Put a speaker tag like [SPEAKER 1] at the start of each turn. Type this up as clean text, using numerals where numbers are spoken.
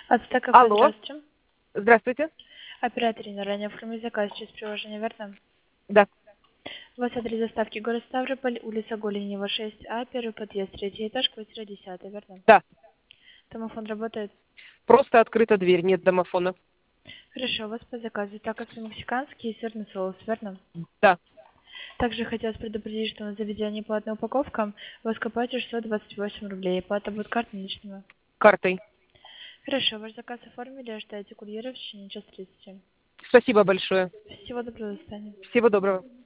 [SPEAKER 1] Ацтек кафе,
[SPEAKER 2] Алло,
[SPEAKER 1] здравствуйте.
[SPEAKER 2] здравствуйте.
[SPEAKER 1] Оператор ранее оформил заказ через приложение, верно?
[SPEAKER 2] Да,
[SPEAKER 1] У вас адрес доставки город Ставрополь, улица Голенева, 6А, первый подъезд, третий этаж, квартира 10, верно?
[SPEAKER 2] да.
[SPEAKER 1] Домофон работает?
[SPEAKER 2] Просто открыта дверь, нет домофона.
[SPEAKER 1] Хорошо, у вас по заказу такосы мексиканские и сырный соус, верно?
[SPEAKER 2] Да,
[SPEAKER 1] Также хотелось предупредить, что на заведение платная упаковка, у вас копать 628 рублей, плата будет картой наличными.
[SPEAKER 2] картой.
[SPEAKER 1] Хорошо, ваш заказ оформили, ожидайте курьера в течение часа 30.
[SPEAKER 2] Спасибо большое.
[SPEAKER 1] Всего доброго, до свидания.
[SPEAKER 2] Всего доброго.